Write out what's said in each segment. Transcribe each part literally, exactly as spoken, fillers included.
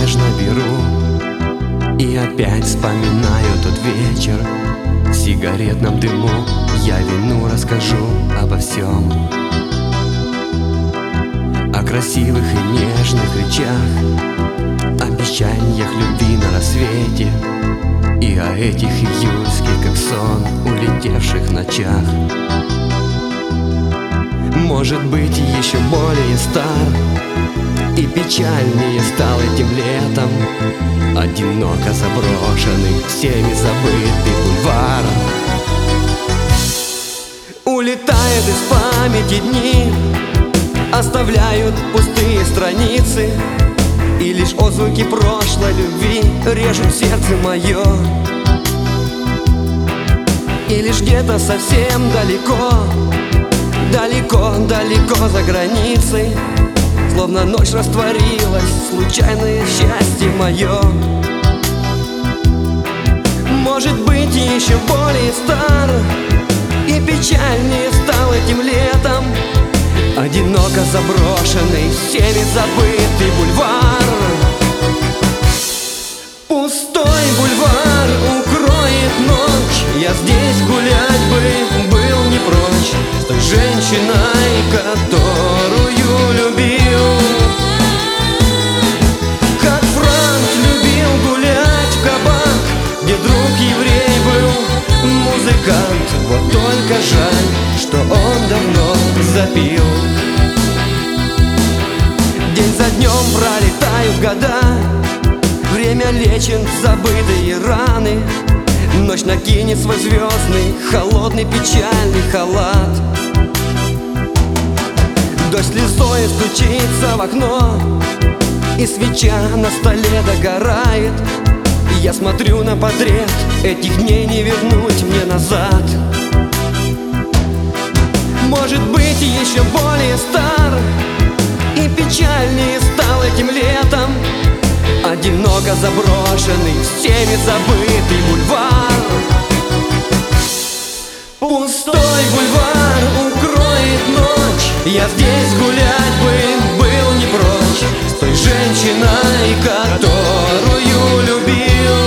нежно беру и опять вспоминаю тот вечер. В сигаретном дыму я вину расскажу обо всем, о красивых и нежных речах, обещаниях любви на рассвете и о этих июльских, как сон, улетевших ночах. Может быть, еще более стар и печальнее стал этим летом, одиноко заброшенный, всеми забытый бульвар. Улетают из памяти дни, оставляют пустые страницы, и лишь отзвуки прошлой любви режут сердце мое. И лишь где-то совсем далеко, далеко-далеко за границей, словно ночь растворилась, случайное счастье мое. Может быть, еще более стар и печальнее стал этим летом, одиноко заброшенный, всеми забытый бульвар. Пустой бульвар укроет ночь, я здесь гулять бы был не прочь с той женщиной, которую любил. Как Франк любил гулять в кабак, где друг еврей был музыкант. Вот только жаль, что он давно запил. День за днем пролетают года, время лечит забытые раны, ночь накинет свой звездный, холодный, печальный халат. Дождь слезой стучится в окно, и свеча на столе догорает. Я смотрю на портрет, этих дней не вернуть мне назад. Может быть, еще более стар и печальнее стал этим летом, одиноко заброшенный, всеми забытый бульвар. Пустой бульвар укроет ночь, я здесь гулять бы был не прочь с той женщиной, которую любил.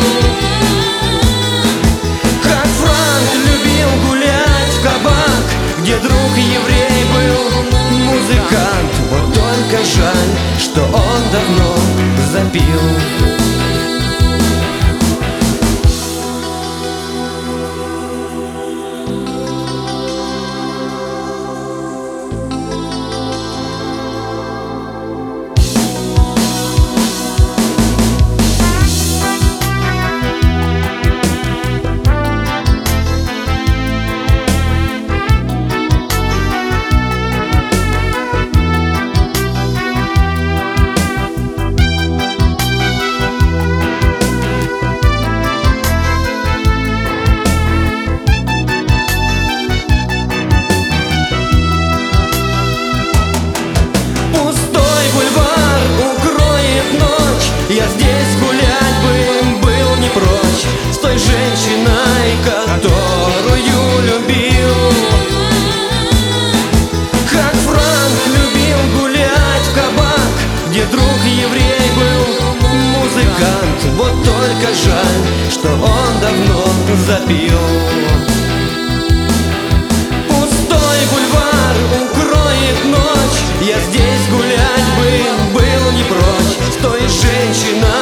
Как Франк любил гулять в кабак, где друг еврей был музыкант. Вот только жаль, что он давно запил. Я здесь гулять бы был не прочь с той женщиной, которую любил. Как Франк любил гулять в кабак, где друг еврей был музыкант. Вот только жаль, что он давно запил. Пустой бульвар укроет ночь, я здесь гулять бы был не прочь с той женщиной,